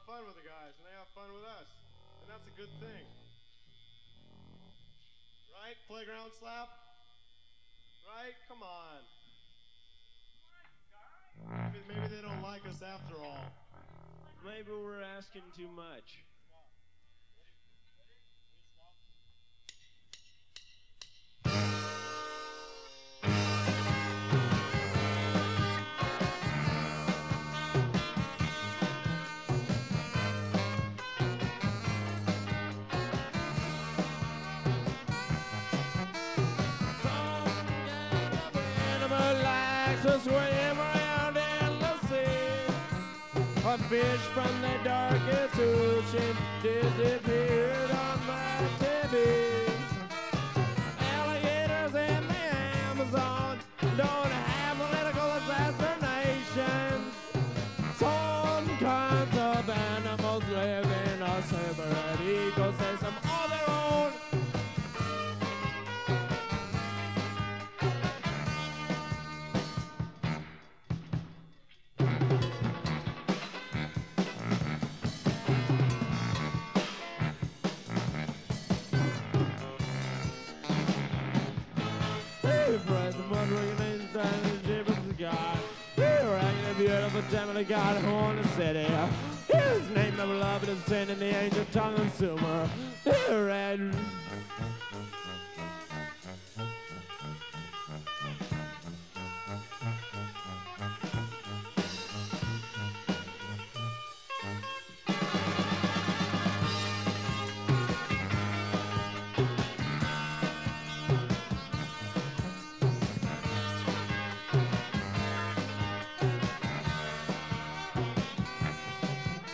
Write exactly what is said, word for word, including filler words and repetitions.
fun with the guys, and they have fun with us. And that's a good thing. Right? Playground slap? Right? Come on. Maybe, maybe they don't like us after all. Maybe we're asking too much. To swim around in the sea, a fish from the darkest ocean disappeared on my T V. Alligators in the Amazon don't have political assassinations. Some kinds of animals live in a separate ecosystem of their own. Beautiful gentleman got on the city. His name of love is sin in the angel tongue consumer. He read